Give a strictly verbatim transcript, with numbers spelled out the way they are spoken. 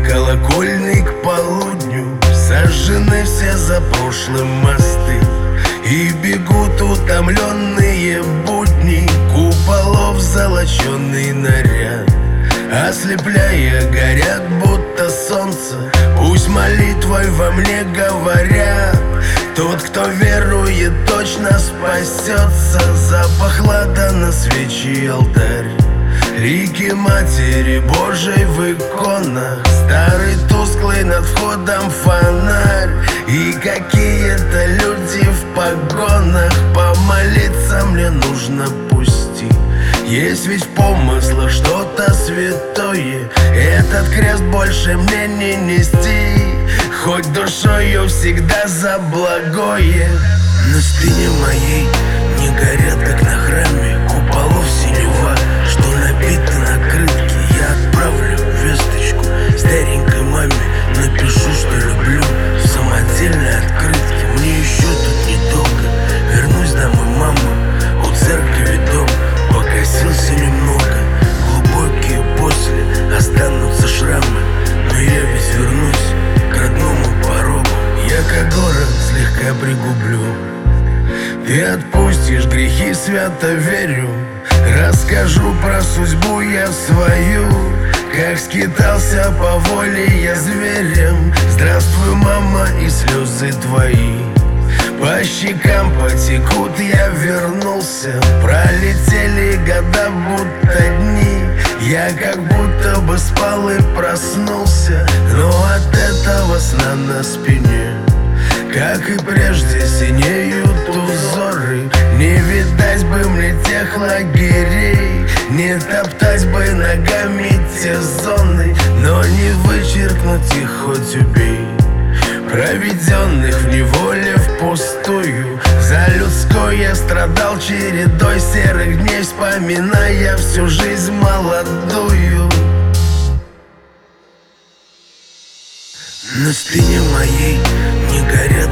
колокольный к полудню сожжены все за прошлым мосты, и бегут утомленные будни куполов золоченый наряд. Ослепляя, горят, будто солнце, пусть молитвой во мне говорят: тот, кто верует, точно спасется. Запах ладана, свечи, алтарь, лики Матери Божией в иконах, старый тусклый над входом фонарь, и какие-то люди в погонах. Помолиться мне нужно, пусти, есть ведь в помыслах что-то святое. Этот крест больше мне не нести, хоть душою всегда за благое. На спине моей не горят, как на храме, куполов синева, что набиты накрытки. Я отправлю весточку старенькой маме, напишу, что люблю, в самодельной открытке. Мне еще тут недолго, вернусь домой, мама, у церкви дом покосился немного, глубокие после останутся шрамы, но я ведь вернусь к родному порогу. Я как город слегка пригублю, ты отпустишь грехи, свято верю. Расскажу про судьбу я свою, как скитался по воле я зверем. Здравствуй, мама, и слезы твои по щекам потекут, я вернулся. Пролетели года, будто дни, я как будто бы спал и проснулся, но от этого сна на спине, как и прежде, синеют узоры. Не видать бы мне тех лагерей, не топтать бы ногами те зоны, но не вычеркнуть их хоть убей, проведенных в неволе впустую. За людское страдал чередой серых дней, вспоминая всю жизнь молодую. На спине моей не горят,